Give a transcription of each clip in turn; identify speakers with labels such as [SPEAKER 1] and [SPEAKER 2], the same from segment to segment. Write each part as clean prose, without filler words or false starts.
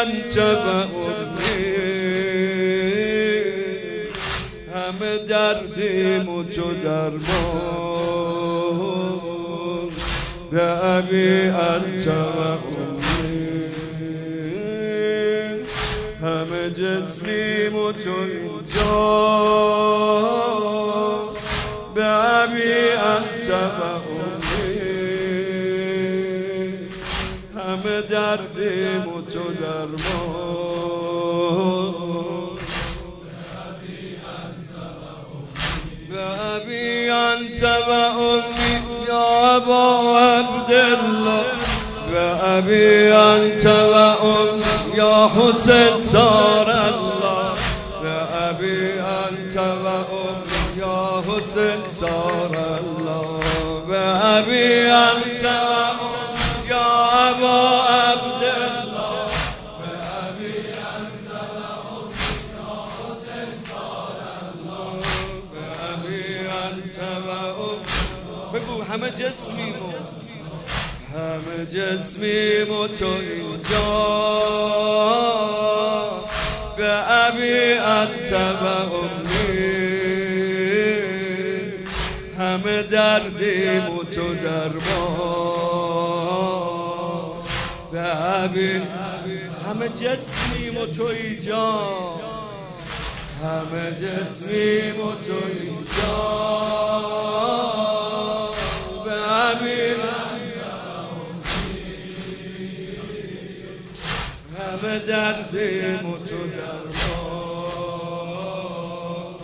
[SPEAKER 1] انت و امی، همه دردیم و تو درمان. به ابی انت و امی، همه جسمیم و تو اینجا. به ابی انت و امی، همه دردیم و تو درمان. به ابی انت و امی یا ابا عبدالله. به ابی انت و امی یا حسین صار الله. به ابی انت و امی یا حسین صار الله. به ابی انت و امی یا ابا عبدالله. به ابی انت و امی یا حسین صار الله. به ابی انت و امی. بگو همه جسمیم و همه جسمیم و تو اینجا. به ابی انت و امی، همه دردیم و تو درمان. به ابی همه جسمیم و تو اینجا. همه جسمیم و تو اینجا. به ابی همه دردیم و تو درمان.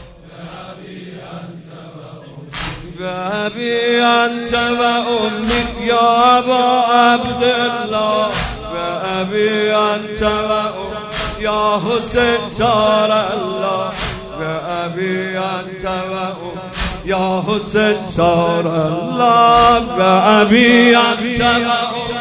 [SPEAKER 1] به ابی انت و امی یا ابا عبدالله. به ابی انت و امی یا حسین صار الله. به ابی انت و امی یا حسین صار الله. به ابی انت و امی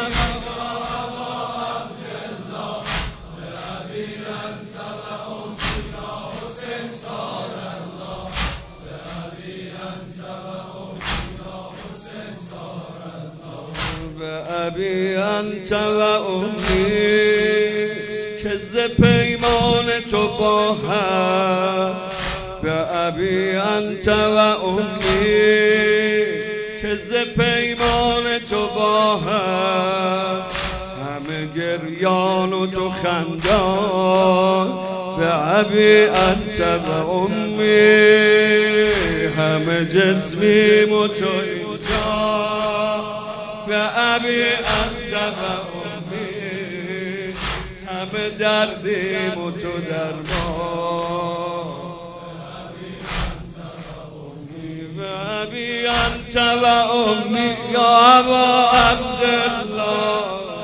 [SPEAKER 1] ابی انت و امی که ز پیمان تو با هم. به ابی انت و امی که ز پیمان تو با هم. همه گریان و تو خندان. به ابی انت و امی، همه جسمیم و تو اینجا. به ابی انت و امی، همه دردیم و تو درمان. به ابی انت و امی یا ابا عبدالله.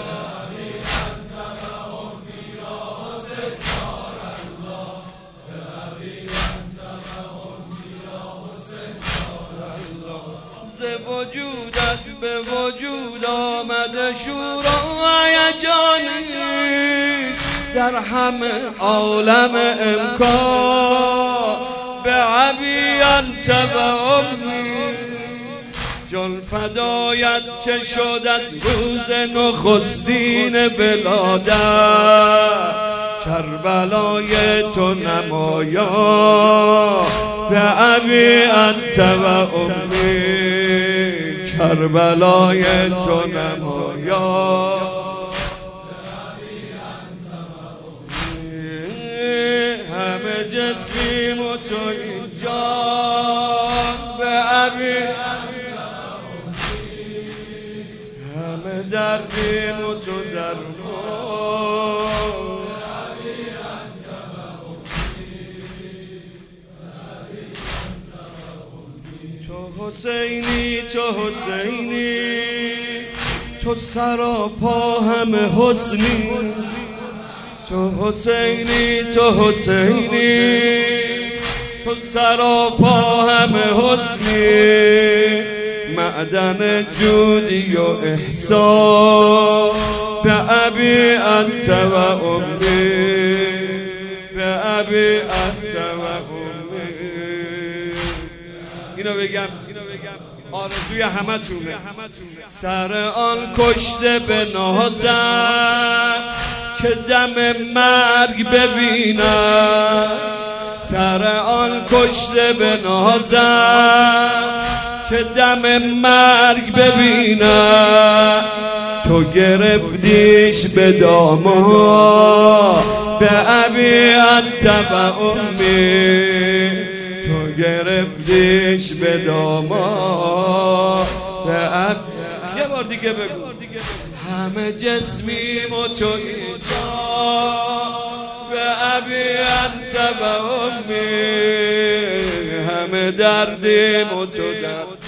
[SPEAKER 1] وجودت به وجود آمده شور و هیجانی در همه عالم امکان. به ابی انت و امی جان فدایت که شد از روز نخستین ولادت. کربلای تو نمایا. به ابی انت و امی کربلای تو نمایا. همه جسمیم و تو اینجا. به ابی همه دردیم و تو درمان. تو حسینی تو حسینی تو سراپا همه حسنی. تو حسینی تو حسینی تو سراپا همه حسنی. معدن جودی و احسان. به ابی انت و امی، به ابی انت و امی. اینو بگم آرزوی همه تونه. سر آن کشته به نازم که دم مرگ ببینم، سر آن کشته به نازم که دم مرگ ببینم. تو گرفتیش به داما به ابی انت و امی، تو گرفتیش به داما به ابی. یه بار دیگه بگو. همه جسمیم و تو اینجا به ابی انت و امی، همه دردیم و تو درد.